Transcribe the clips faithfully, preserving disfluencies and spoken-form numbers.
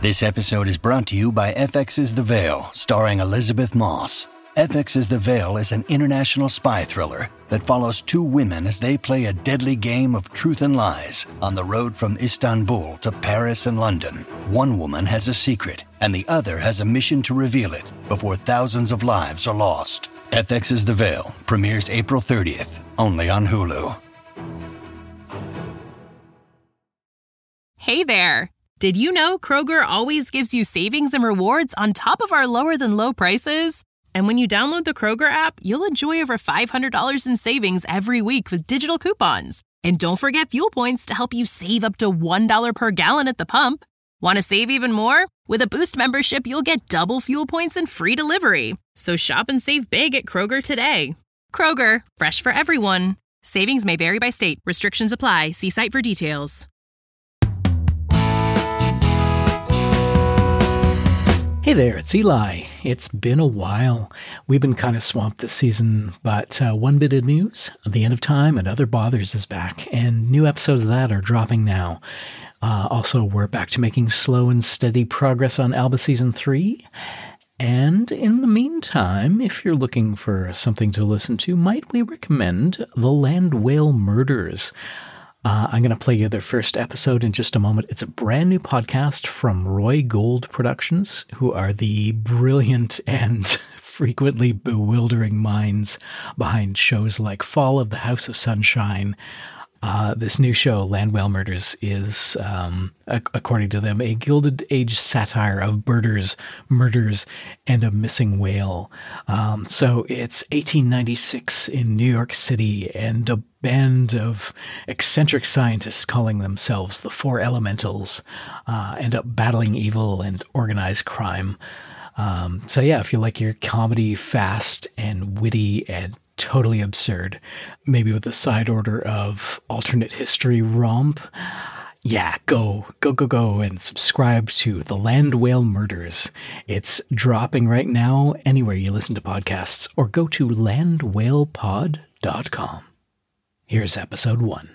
This episode is brought to you by F X's The Veil, starring Elizabeth Moss. F X's The Veil is an international spy thriller that follows two women as they play a deadly game of truth and lies on the road from Istanbul to Paris and London. One woman has a secret, and the other has a mission to reveal it before thousands of lives are lost. F X's The Veil premieres April thirtieth, only on Hulu. Hey there! Did you know Kroger always gives you savings and rewards on top of our lower-than-low prices? And when you download the Kroger app, you'll enjoy over five hundred dollars in savings every week with digital coupons. And don't forget fuel points to help you save up to one dollar per gallon at the pump. Want to save even more? With a Boost membership, you'll get double fuel points and free delivery. So shop and save big at Kroger today. Kroger, fresh for everyone. Savings may vary by state. Restrictions apply. See site for details. Hey there, it's Eli. It's been a while. We've been kind of swamped this season, but uh, one bit of news, The End of Time and Other Bothers is back, and new episodes of that are dropping now. Uh, also, we're back to making slow and steady progress on Alba Season three. And in the meantime, if you're looking for something to listen to, might we recommend The Land Whale Murders? Uh, I'm going to play you their first episode in just a moment. It's a brand new podcast from Roy Gold Productions, who are the brilliant and frequently bewildering minds behind shows like Fall of the House of Sunshine. Uh, this new show, Land Whale Murders, is, um, a- according to them, a Gilded Age satire of birders, murders, and a missing whale. Um, so it's eighteen ninety-six in New York City, and a band of eccentric scientists calling themselves the Four Elementals uh, end up battling evil and organized crime. Um, so yeah, if you like your comedy fast and witty and totally absurd, maybe with a side order of alternate history romp, yeah, go, go, go, go and subscribe to The Land Whale Murders. It's dropping right now anywhere you listen to podcasts, or go to land whale pod dot com. Here's episode one.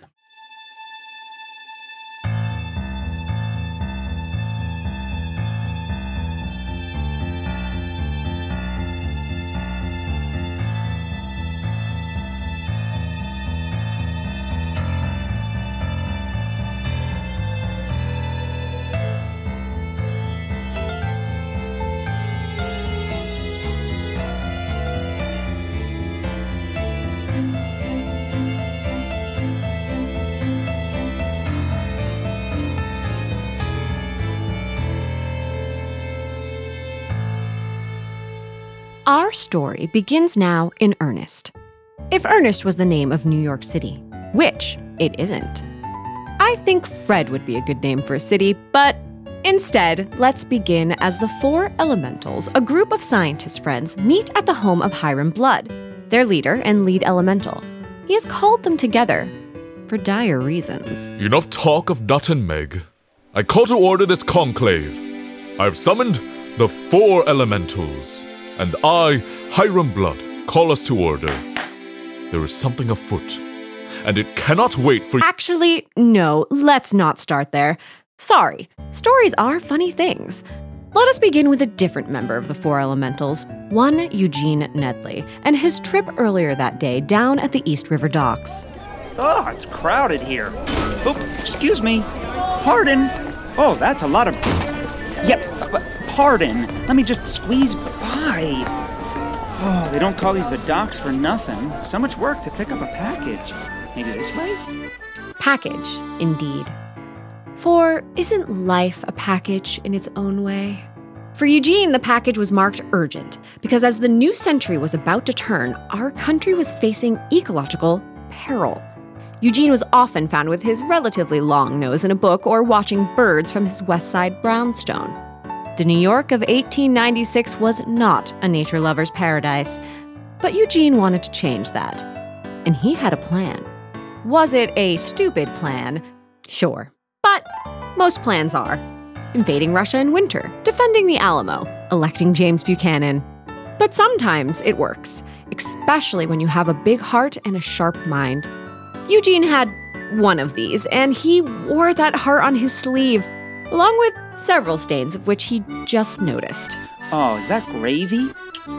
Our story begins now in Ernest. If Ernest was the name of New York City, which it isn't. I think Fred would be a good name for a city, but instead, let's begin as the Four Elementals, a group of scientist friends, meet at the home of Hiram Blood, their leader and lead elemental. He has called them together for dire reasons. Enough talk of Nut and Meg. I call to order this conclave. I've summoned the Four Elementals. And I, Hiram Blood, call us to order. There is something afoot, and it cannot wait for— Actually, no, let's not start there. Sorry, stories are funny things. Let us begin with a different member of the Four Elementals, one Eugene Nedley, and his trip earlier that day down at the East River docks. Oh, it's crowded here. Oh, excuse me. Pardon. Oh, that's a lot of— Yep, uh, pardon. Let me just squeeze by. Oh, they don't call these the docks for nothing. So much work to pick up a package. Maybe this way? Package, indeed. For isn't life a package in its own way? For Eugene, the package was marked urgent, because as the new century was about to turn, our country was facing ecological peril. Eugene was often found with his relatively long nose in a book or watching birds from his West Side brownstone. The New York of eighteen ninety-six was not a nature lover's paradise, but Eugene wanted to change that. And he had a plan. Was it a stupid plan? Sure. But most plans are. Invading Russia in winter, defending the Alamo, electing James Buchanan. But sometimes it works, especially when you have a big heart and a sharp mind. Eugene had one of these, and he wore that heart on his sleeve. along with several stains of which he just noticed. Oh, is that gravy?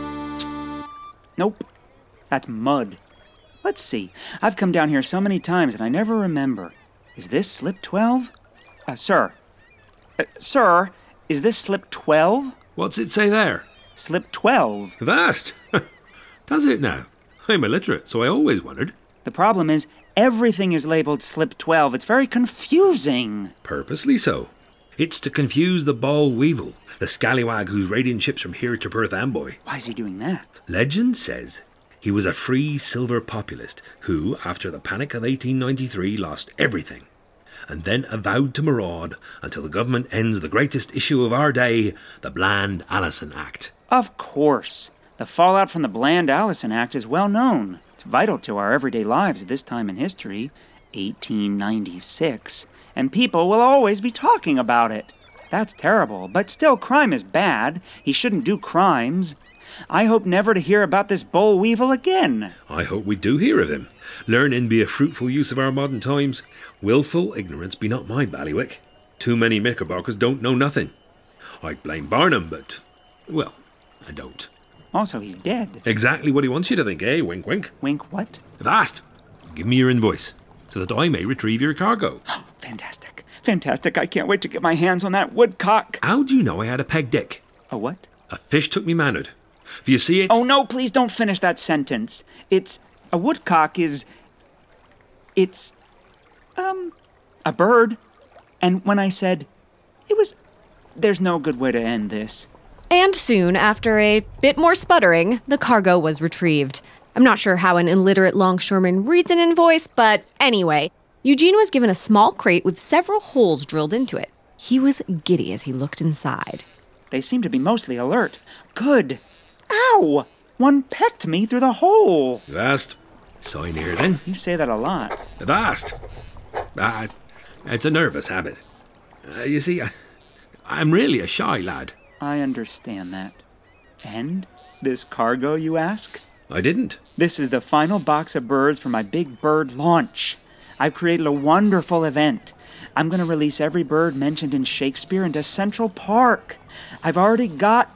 Nope. That's mud. Let's see. I've come down here so many times and I never remember. Is this slip twelve? Uh, sir. Uh, sir, is this slip twelve? What's it say there? Slip twelve. Vast. Does it now? I'm illiterate, so I always wondered. The problem is, everything is labeled slip twelve. It's very confusing. Purposely so. It's to confuse the ball weevil, the scallywag who's raiding ships from here to Perth Amboy. Why is he doing that? Legend says he was a free silver populist who, after the Panic of eighteen ninety-three, lost everything, and then avowed to maraud until the government ends the greatest issue of our day, the Bland Allison Act. Of course. The fallout from the Bland Allison Act is well known. It's vital to our everyday lives at this time in history, eighteen ninety-six, and people will always be talking about it. That's terrible, but still, crime is bad. He shouldn't do crimes. I hope never to hear about this boll weevil again. I hope we do hear of him. Learning be a fruitful use of our modern times. Wilful ignorance be not my bailiwick. Too many knickerbockers don't know nothing. I'd blame Barnum, but, well, I don't. Also, he's dead. Exactly what he wants you to think, eh? Wink, wink. Wink what? Vast, give me your invoice, so that I may retrieve your cargo. Fantastic. Fantastic. I can't wait to get my hands on that woodcock. How do you know I had a peg dick? A what? A fish took me manhood. For you see, it's... Oh, no, please don't finish that sentence. It's... A woodcock is... It's... Um... A bird. And when I said... It was... There's no good way to end this. And soon, after a bit more sputtering, the cargo was retrieved. I'm not sure how an illiterate longshoreman reads an invoice, but anyway, Eugene was given a small crate with several holes drilled into it. He was giddy as he looked inside. They seem to be mostly alert. Good. Ow! One pecked me through the hole. Vast. Sign here, then. You say that a lot. Vast. Ah, it's a nervous habit. Uh, you see, I, I'm really a shy lad. I understand that. And this cargo, you ask? I didn't. This is the final box of birds for my big bird launch. I've created a wonderful event. I'm going to release every bird mentioned in Shakespeare into Central Park. I've already got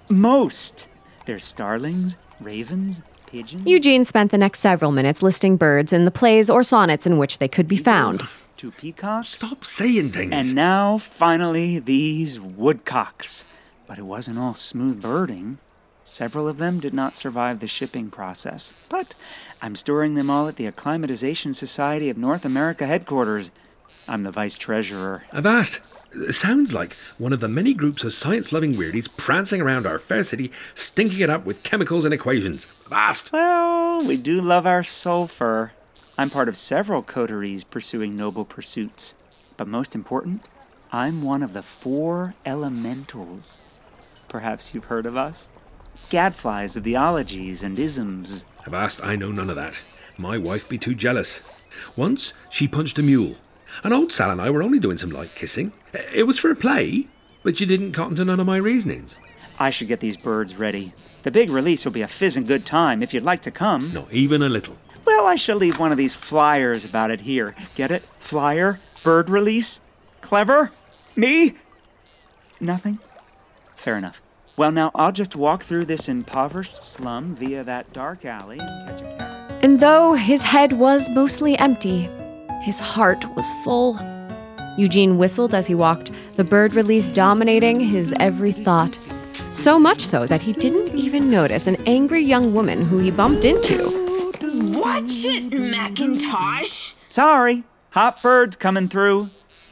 most. There's starlings, ravens, pigeons. Eugene spent the next several minutes listing birds in the plays or sonnets in which they could be found. Two peacocks. Stop saying things. And now, finally, these woodcocks. But it wasn't all smooth birding. Several of them did not survive the shipping process. But I'm storing them all at the Acclimatization Society of North America headquarters. I'm the vice treasurer. Avast! Sounds like one of the many groups of science-loving weirdies prancing around our fair city, stinking it up with chemicals and equations. Avast! Well, we do love our sulfur. I'm part of several coteries pursuing noble pursuits. But most important, I'm one of the four elementals. Perhaps you've heard of us? Gadflies of the ologies and isms. Avast, I know none of that. My wife be too jealous. Once, she punched a mule. And old Sal and I were only doing some light kissing. It was for a play, but you didn't cotton to none of my reasonings. I should get these birds ready. The big release will be a fizzing good time if you'd like to come. Not even a little. Well, I shall leave one of these flyers about it here. Get it? Flyer? Bird release? Clever? Me? Nothing? Fair enough. Well, now, I'll just walk through this impoverished slum via that dark alley and catch a cab. And though his head was mostly empty, his heart was full. Eugene whistled as he walked, the bird release dominating his every thought. So much so that he didn't even notice an angry young woman who he bumped into. Watch it, Macintosh! Sorry, hot birds coming through.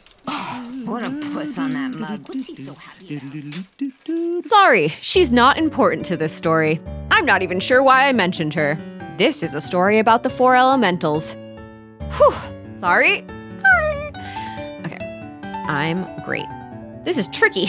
Oh, what a puss on that mug. What's he so happy about? Sorry, she's not important to this story. I'm not even sure why I mentioned her. This is a story about the four elementals. Whew, sorry. Hi. Okay, I'm great. This is tricky.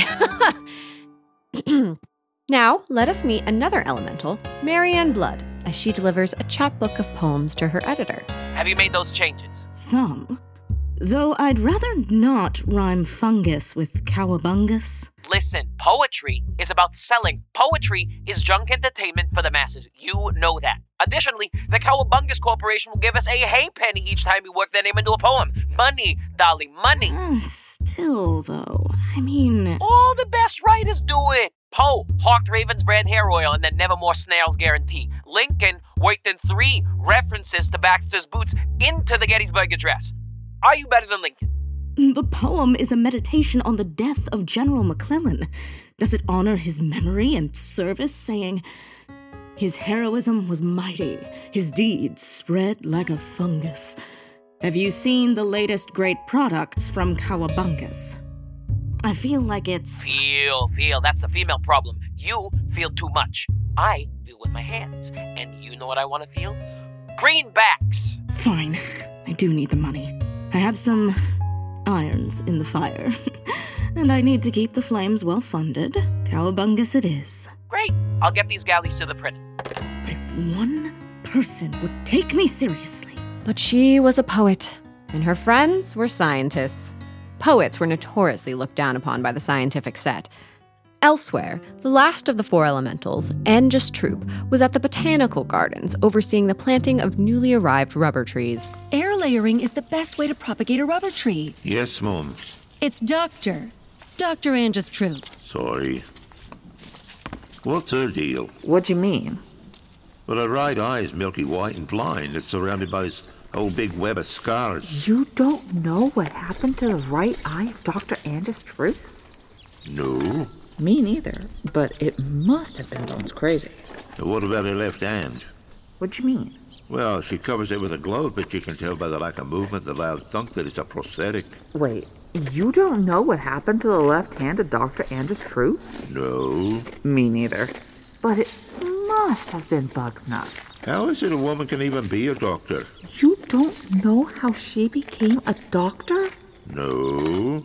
Now, let us meet another elemental, Marianne Blood, as she delivers a chapbook of poems to her editor. Have you made those changes? Some. Though I'd rather not rhyme fungus with cowabungus. Listen, poetry is about selling. Poetry is junk entertainment for the masses. You know that. Additionally, the Cowabungus Corporation will give us a hay penny each time we work their name into a poem. Money, darling, money. Uh, still, though, I mean... All the best writers do it. Poe, Hawked Ravens brand hair oil and then Nevermore Snails guarantee. Lincoln worked in three references to Baxter's boots into the Gettysburg Address. Are you better than Lincoln? The poem is a meditation on the death of General McClellan. Does it honor his memory and service, saying, his heroism was mighty, his deeds spread like a fungus. Have you seen the latest great products from Cowabungus? I feel like it's... Feel, feel. That's the female problem. You feel too much. I feel with my hands. And you know what I want to feel? Greenbacks. Fine. I do need the money. I have some irons in the fire. And I need to keep the flames well funded. Cowabungus it is. Great. I'll get these galleys to the print. But if one person would take me seriously... But she was a poet, and her friends were scientists. Poets were notoriously looked down upon by the scientific set. Elsewhere, the last of the four elementals, Angus Troop, was at the botanical gardens overseeing the planting of newly arrived rubber trees. Air layering is the best way to propagate a rubber tree. Yes, Mum. It's Doctor. Doctor Angus Troop. Sorry. What's her deal? What do you mean? Well, her right eye is milky white and blind. It's surrounded by this whole big web of scars. You don't know what happened to the right eye of Doctor Angus Troop? No. Me neither, but it must have been bones crazy. What about her left hand? What do you mean? Well, she covers it with a glove, but you can tell by the lack of movement, the loud thunk, that it's a prosthetic. Wait, you don't know what happened to the left hand of Doctor Angus Troop? No. Me neither. But it must have been Bugs Nuts. How is it a woman can even be a doctor? You don't know how she became a doctor? No.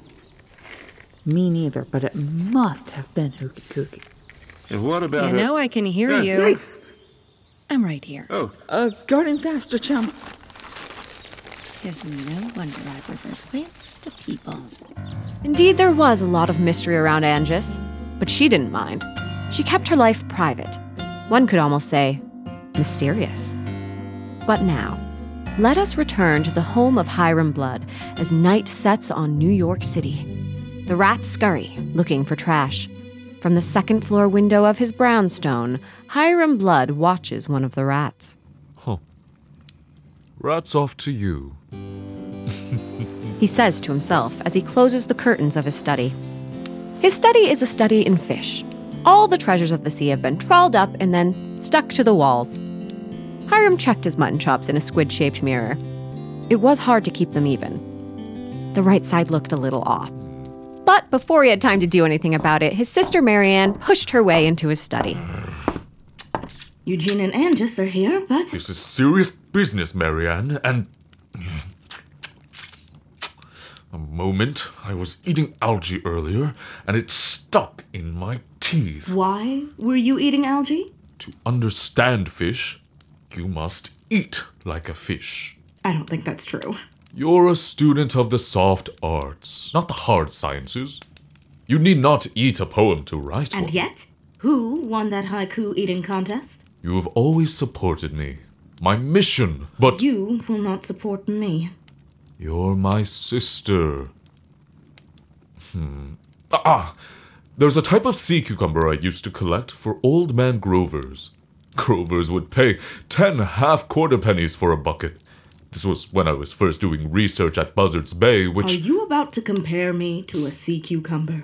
Me neither, but it must have been Hooky Kooky. And what about you her... You know I can hear uh, you. Knives! I'm right here. Oh. Uh, garden faster, chum. Tis no wonder I prefer plants to people. Indeed, there was a lot of mystery around Angus, but she didn't mind. She kept her life private. One could almost say, mysterious. But now, let us return to the home of Hiram Blood as night sets on New York City. The rats scurry, looking for trash. From the second floor window of his brownstone, Hiram Blood watches one of the rats. Huh. Rats off to you. He says to himself as he closes the curtains of his study. His study is a study in fish. All the treasures of the sea have been trawled up and then stuck to the walls. Hiram checked his mutton chops in a squid-shaped mirror. It was hard to keep them even. The right side looked a little off. But before he had time to do anything about it, his sister Marianne pushed her way into his study. Eugene and Angus are here, but... This is serious business, Marianne, and... A moment. I was eating algae earlier, and it stuck in my teeth. Why were you eating algae? To understand fish, you must eat like a fish. I don't think that's true. You're a student of the soft arts, not the hard sciences. You need not eat a poem to write one. And yet, who won that haiku eating contest? You have always supported me. My mission, but... You will not support me. You're my sister. Hmm. Ah! There's a type of sea cucumber I used to collect for old man Grovers. Grovers would pay ten half-quarter pennies for a bucket. This was when I was first doing research at Buzzards Bay, which... Are you about to compare me to a sea cucumber?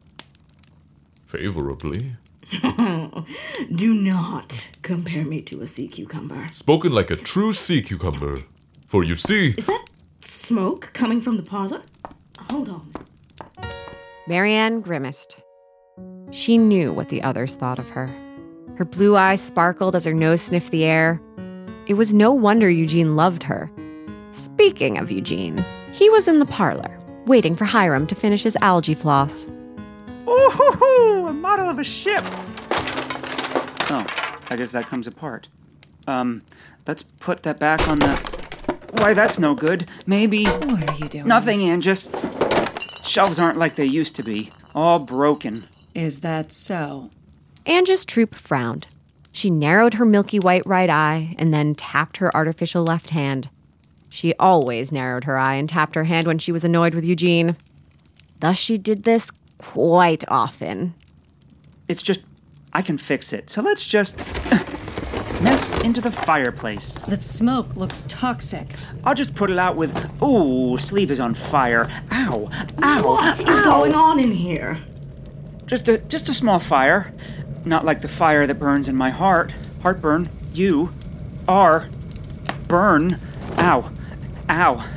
Favorably. Do not compare me to a sea cucumber. Spoken like a true sea cucumber. For you see... Is that smoke coming from the parlor? Hold on. Marianne grimaced. She knew what the others thought of her. Her blue eyes sparkled as her nose sniffed the air. It was no wonder Eugene loved her. Speaking of Eugene, he was in the parlor, waiting for Hiram to finish his algae floss. Ooh, a model of a ship! Oh, I guess that comes apart. Um, let's put that back on the... Why, that's no good. Maybe... What are you doing? Nothing, Angus. Shelves aren't like they used to be. All broken. Is that so? Angus Troop frowned. She narrowed her milky white right eye and then tapped her artificial left hand. She always narrowed her eye and tapped her hand when she was annoyed with Eugene. Thus she did this quite often. It's just, I can fix it. So let's just mess into the fireplace. That smoke looks toxic. I'll just put it out with, ooh, sleeve is on fire. Ow, ow, What is ow. going on in here? Just a, just a small fire. Not like the fire that burns in my heart. Heartburn. You are burn. Ow. Ow.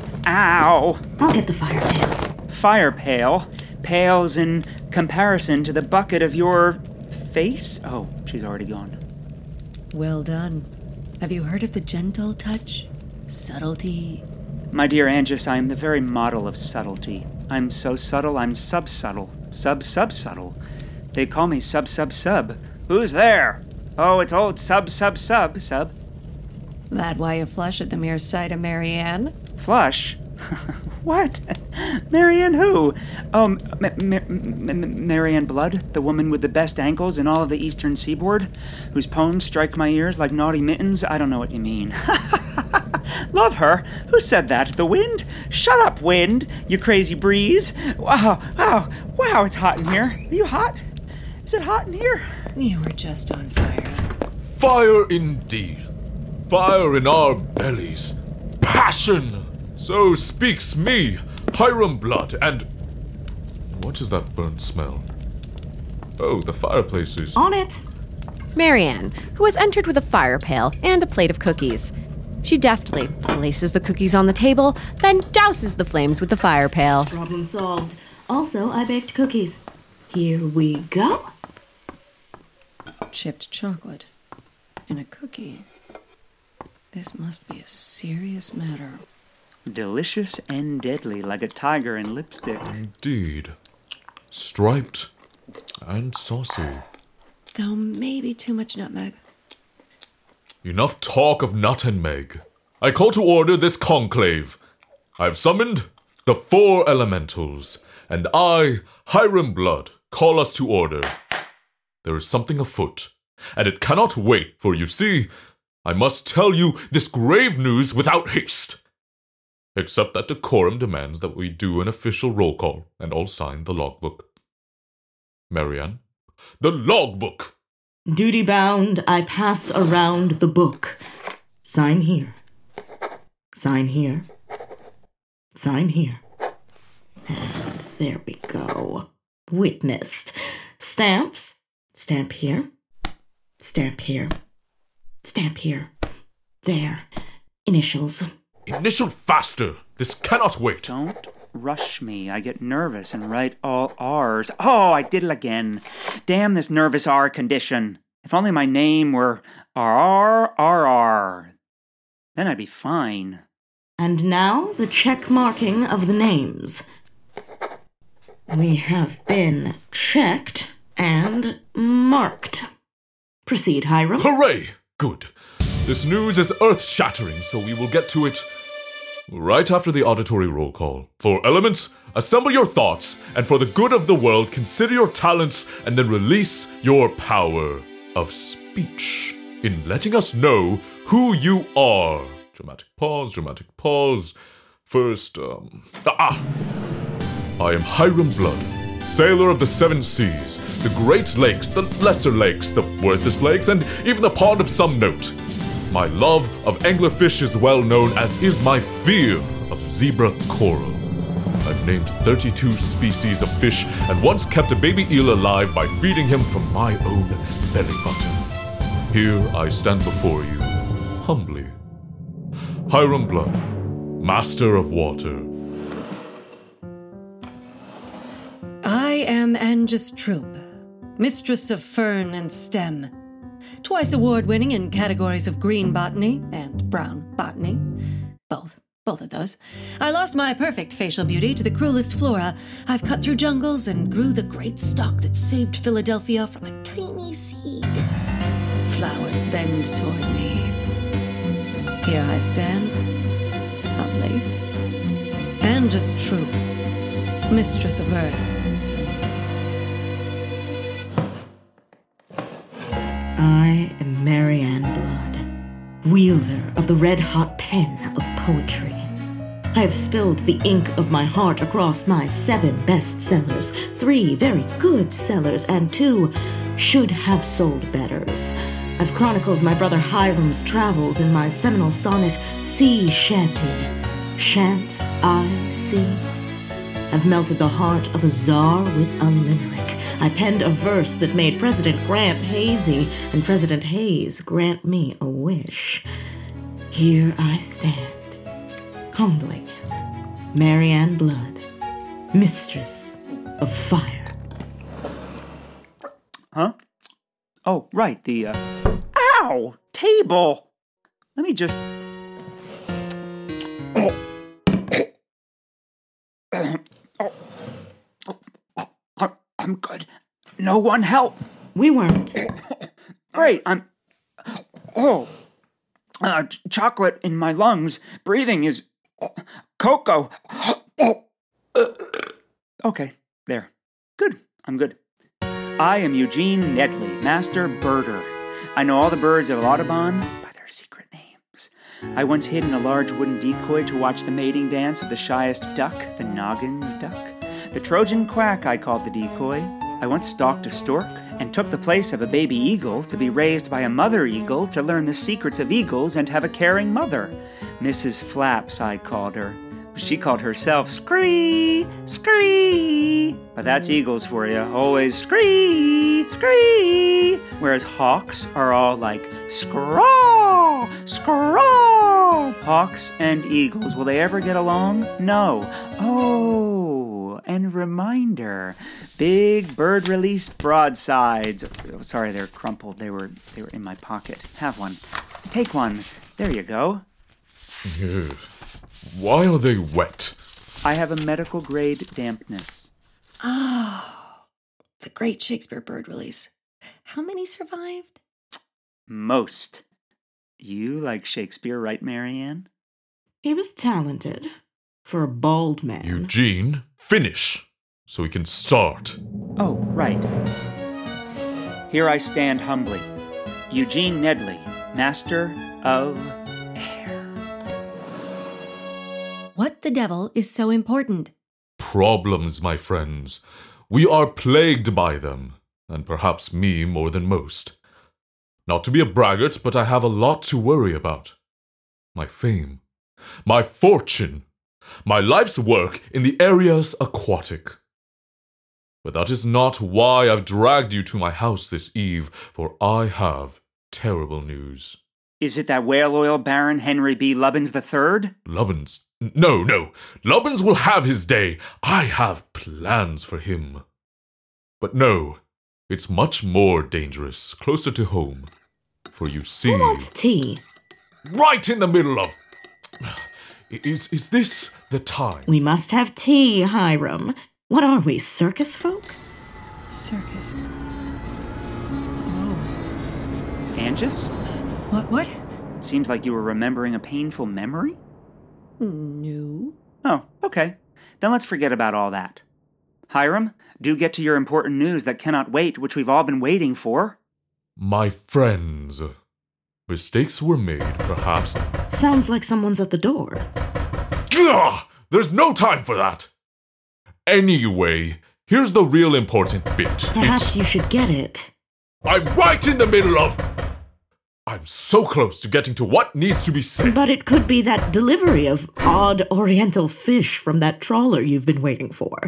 Ow. I'll get the fire pail. Fire pail? Pales in comparison to the bucket of your face? Oh, she's already gone. Well done. Have you heard of the gentle touch? Subtlety? My dear Angus, I am the very model of subtlety. I'm so subtle, I'm sub-subtle. Sub-sub-subtle. They call me sub-sub-sub. Who's there? Oh, it's old sub-sub-sub-sub. That why you flush at the mere sight of Marianne? Flush? What? Marianne who? Oh, M- M- M- Marianne Blood, the woman with the best ankles in all of the eastern seaboard, whose poems strike my ears like naughty mittens? I don't know what you mean. Love her? Who said that? The wind? Shut up, wind, you crazy breeze. Wow, wow, wow, it's hot in here. Are you hot? Is it hot in here? You were just on fire. Fire indeed. Fire in our bellies. Passion! So speaks me, Hiram Blood, and... What is that burnt smell? Oh, the fireplace is... On it. Marianne, who has entered with a fire pail and a plate of cookies. She deftly places the cookies on the table, then douses the flames with the fire pail. Problem solved. Also, I baked cookies. Here we go. Chipped chocolate in a cookie. This must be a serious matter. Delicious and deadly, like a tiger in lipstick. Indeed. Striped and saucy. Though maybe too much nutmeg. Enough talk of nut and meg. I call to order this conclave. I've summoned the four elementals, and I, Hiram Blood, call us to order. There is something afoot, and it cannot wait, for you see, I must tell you this grave news without haste. Except that decorum demands that we do an official roll call, and all sign the logbook. Marianne, the logbook! Duty bound, I pass around the book. Sign here. Sign here. Sign here. And there we go. Witnessed. Stamps. Stamp here. Stamp here. Stamp here. There. Initials. Initial faster! This cannot wait! Don't rush me. I get nervous and write all R's. Oh, I did it again. Damn this nervous R condition. If only my name were R R R R. Then I'd be fine. And now the check marking of the names. We have been checked and marked. Proceed, Hiram. Hooray! Good. This news is earth-shattering, so we will get to it right after the auditory roll call. For elements, assemble your thoughts, and for the good of the world, consider your talents, and then release your power of speech in letting us know who you are. Dramatic pause, dramatic pause. First, um... Ah! I am Hiram Blood, sailor of the seven seas, the great lakes, the lesser lakes, the worthless lakes, and even the pond of some note. My love of anglerfish is well known, as is my fear of zebra coral. I've named thirty-two species of fish and once kept a baby eel alive by feeding him from my own belly button. Here I stand before you, humbly. Hiram Blood, master of water. I am Angus Troop, mistress of fern and stem. Twice award-winning in categories of green botany and brown botany. Both. Both of those. I lost my perfect facial beauty to the cruelest flora. I've cut through jungles and grew the great stalk that saved Philadelphia from a tiny seed. Flowers bend toward me. Here I stand, humbly. Angus Troop, mistress of earth. I am Marianne Blood, wielder of the red-hot pen of poetry. I have spilled the ink of my heart across my seven bestsellers, three very good sellers, and two should-have-sold betters. I've chronicled my brother Hiram's travels in my seminal sonnet, Sea Shanty. Shan't I see? I've melted the heart of a czar with a limerick. I penned a verse that made President Grant hazy, and President Hayes grant me a wish. Here I stand, humbly, Marianne Blood, mistress of fire. Huh? Oh, right, the, uh... Ow! Table! Let me just... I'm good. No one help. We weren't. Great, I'm... Oh. Uh, ch- chocolate in my lungs. Breathing is... Cocoa. Okay, there. Good, I'm good. I am Eugene Nedley, Master Birder. I know all the birds of Audubon by their secret names. I once hid in a large wooden decoy to watch the mating dance of the shyest duck, the noggin duck. The Trojan quack I called the decoy. I once stalked a stork and took the place of a baby eagle to be raised by a mother eagle to learn the secrets of eagles and have a caring mother. Missus Flaps, I called her. She called herself Scree, Scree. But that's eagles for you. Always Scree, Scree. Whereas hawks are all like Scraw, Scraw. Hawks and eagles, will they ever get along? No. Oh, and reminder, big bird release broadsides. Oh, sorry, they're crumpled. They were they were in my pocket. Have one. Take one. There you go. Yeah. Why are they wet? I have a medical grade dampness. Oh, the great Shakespeare bird release. How many survived? Most. You like Shakespeare, right, Marianne? He was talented. For a bald man. Eugene, finish, so we can start. Oh, right. Here I stand humbly. Eugene Nedley, Master of Air. What the devil is so important? Problems, my friends. We are plagued by them, and perhaps me more than most. Not to be a braggart, but I have a lot to worry about. My fame, my fortune, my life's work in the areas aquatic. But that is not why I've dragged you to my house this eve, for I have terrible news. Is it that whale oil baron Henry B. Lubbins the Third? Lubbins? No, no. Lubbins will have his day. I have plans for him. But no, it's much more dangerous, closer to home. For you see... Who wants tea? Right in the middle of... Is, is this the time? We must have tea, Hiram. What are we, circus folk? Circus. Oh. Angus? What, what? It seems like you were remembering a painful memory? No. Oh, okay. Then let's forget about all that. Hiram, do get to your important news that cannot wait, which we've all been waiting for. My friends, mistakes were made, perhaps. Sounds like someone's at the door. Ugh, there's no time for that. Anyway, here's the real important bit. Perhaps it's... you should get it. I'm right in the middle of... I'm so close to getting to what needs to be said. But it could be that delivery of odd oriental fish from that trawler you've been waiting for.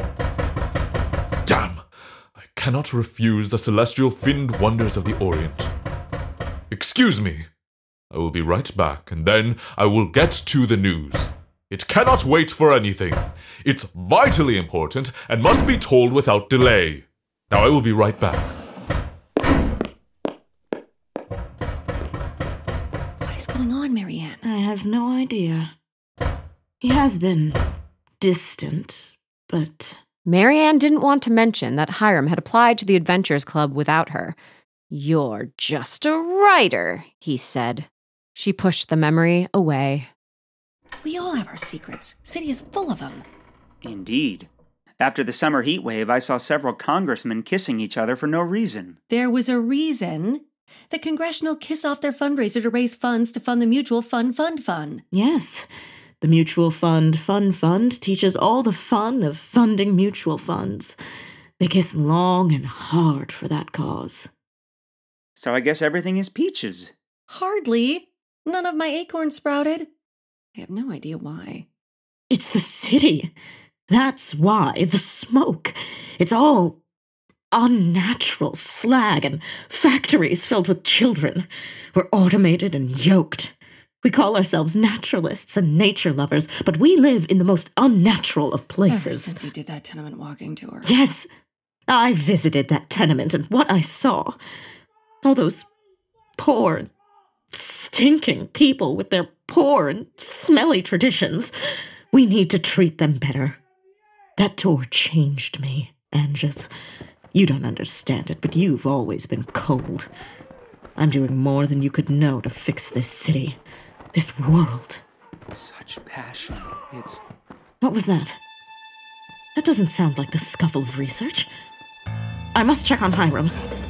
Damn! I cannot refuse the celestial finned wonders of the Orient. Excuse me. I will be right back, and then I will get to the news. It cannot wait for anything. It's vitally important and must be told without delay. Now I will be right back. What is going on, Marianne? I have no idea. He has been distant, but... Marianne didn't want to mention that Hiram had applied to the Adventures Club without her. "You're just a writer," he said. She pushed the memory away. We all have our secrets. City is full of them. Indeed. After the summer heat wave, I saw several congressmen kissing each other for no reason. There was a reason. The Congressional Kiss Off their fundraiser to raise funds to fund the Mutual Fund Fund Fund. Yes. The Mutual Fund Fund Fund teaches all the fun of funding mutual funds. They kiss long and hard for that cause. So I guess everything is peaches. Hardly. None of my acorns sprouted. I have no idea why. It's the city. That's why. The smoke. It's all unnatural slag and factories filled with children. We're automated and yoked. We call ourselves naturalists and nature lovers, but we live in the most unnatural of places. Ever since you did that tenement walking tour. Yes, I visited that tenement, and what I saw, all those poor, stinking people with their poor and smelly traditions, we need to treat them better. That tour changed me, Angus. You don't understand it, but you've always been cold. I'm doing more than you could know to fix this city. This world. Such passion. It's... What was that? That doesn't sound like the scuffle of research. I must check on Hiram.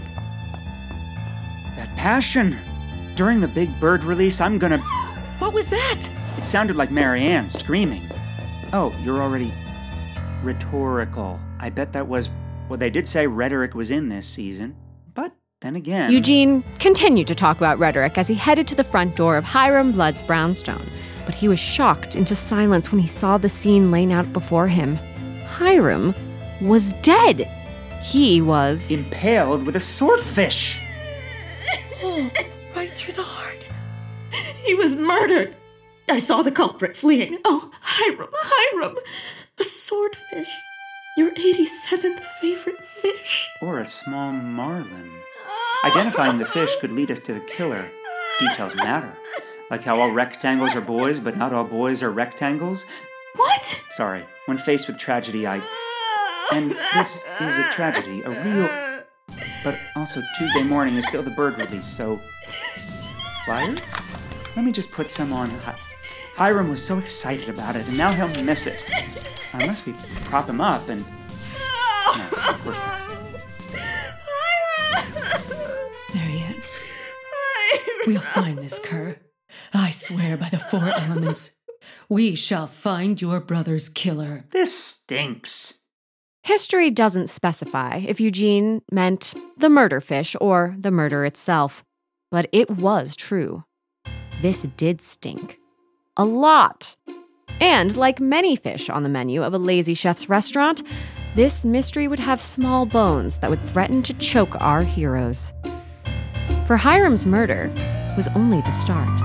That passion. During the Big Bird release, I'm gonna... What was that? It sounded like Marianne screaming. Oh, you're already... rhetorical. I bet that was... Well, they did say rhetoric was in this season. But then again... Eugene continued to talk about rhetoric as he headed to the front door of Hiram Blood's brownstone. But he was shocked into silence when he saw the scene laying out before him. Hiram was dead. He was... impaled with a swordfish. Oh, right through the heart. He was murdered. I saw the culprit fleeing. Oh, Hiram, Hiram. A swordfish. Your eighty-seventh favorite fish. Or a small marlin. Identifying the fish could lead us to the killer. Details matter. Like how all rectangles are boys, but not all boys are rectangles. What? Sorry. When faced with tragedy, I... And this is a tragedy, a real... But also, Tuesday morning is still the Bird release, so... Flyers? Let me just put some on... Hi- Hiram was so excited about it, and now he'll miss it. Unless we prop him up and... No, of course not. Marianne, we'll find this cur. I swear by the four elements, we shall find your brother's killer. This stinks. History doesn't specify if Eugene meant the murder fish or the murder itself, but it was true. This did stink. A lot. And like many fish on the menu of a lazy chef's restaurant, this mystery would have small bones that would threaten to choke our heroes. For Hiram's murder was only the start.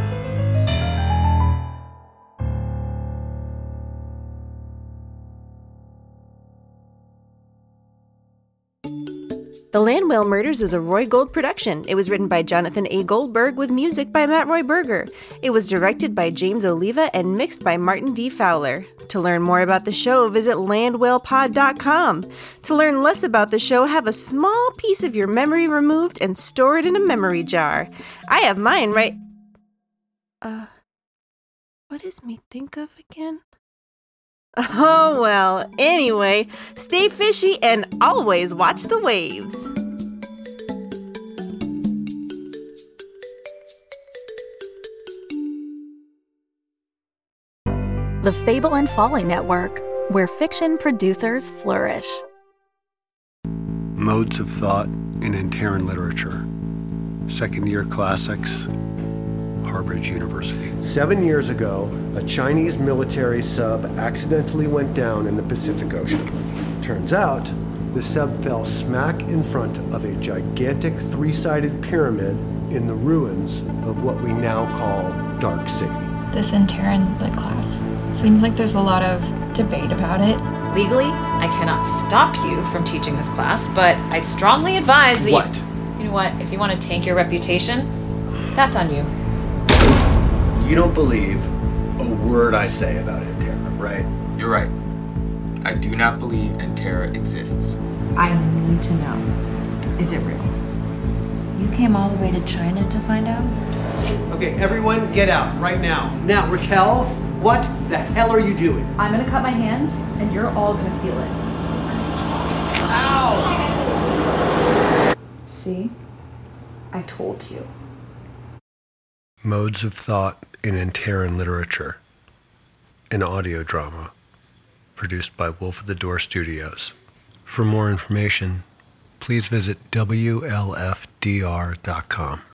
The Landwell Murders is a Roy Gold production. It was written by Jonathan A. Goldberg with music by Matt Roy Berger. It was directed by James Oliva and mixed by Martin D. Fowler. To learn more about the show, visit landwell pod dot com. To learn less about the show, have a small piece of your memory removed and store it in a memory jar. I have mine right... Uh, what does me think of again? Oh, well, anyway, stay fishy and always watch the waves. The Fable and Folly Network, where fiction producers flourish. Modes of Thought in Antaran Literature. Second Year Classics, Harvard University. Seven years ago, a Chinese military sub accidentally went down in the Pacific Ocean. Turns out, the sub fell smack in front of a gigantic three-sided pyramid in the ruins of what we now call Dark City. This Antaran Lit class. Seems like there's a lot of debate about it. Legally, I cannot stop you from teaching this class, but I strongly advise that What? you... You know what? If you want to tank your reputation, that's on you. You don't believe a word I say about Antera, right? You're right. I do not believe Antera exists. I need to know. Is it real? You came all the way to China to find out? Okay, everyone get out right now. Now, Raquel, what the hell are you doing? I'm gonna cut my hand, and you're all gonna feel it. Ow! See? I've told you. Modes of Thought in Antaran Literature, an audio drama produced by Wolf of the Door Studios. For more information, please visit W L F D R dot com.